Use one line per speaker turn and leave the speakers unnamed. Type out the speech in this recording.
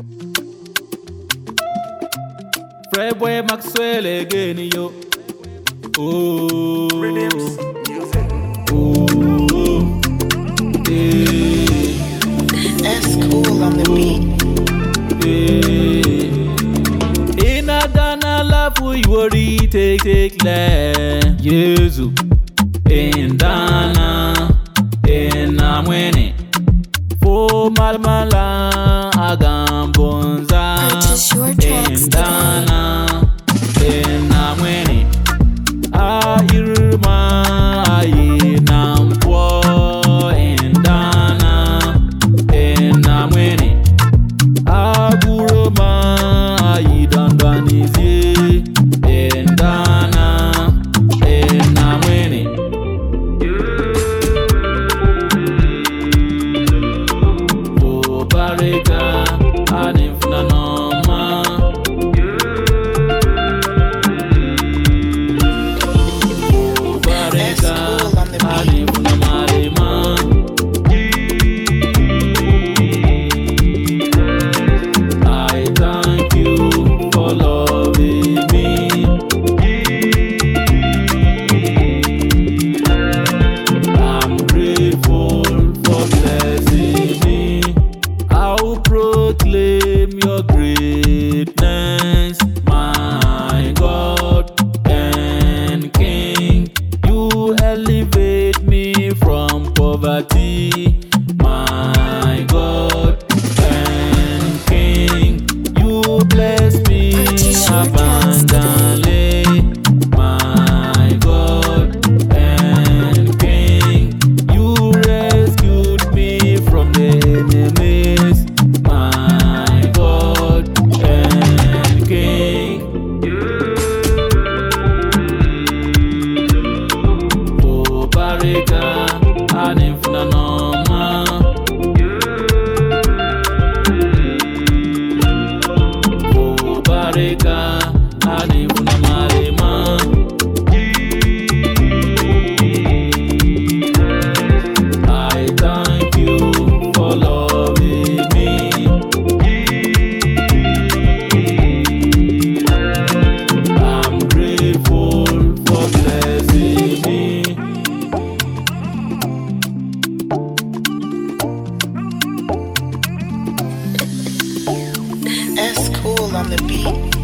Fred Boy Maxwell again, yo. Oh, oh, yeah,
That's cool on the beat.
yeah. In a Ghana love we worry take land. Yesu. In Ghana, in Amwene. For Malmala, Agambonza.
Purchase your tracks
In
today.
Ghana, in Amwene. Irma ayi nampwo in Ghana, in Amwene. Aguroma ayi dandanizi in Ghana, in Amwene. O barika anifuna noma. I thank you for loving me. I'm grateful for blessing me. I'll proclaim your greatness, my God and King. You elevate me from poverty, my God and King. You bless me
Purchase your tracks
abundantly, my God and King. You rescued me from the enemies, my God and King. O barika anifuna noma. O barika anifuna marema. I thank you for loving me. I'm grateful for blessing me.
That's cool on the beat.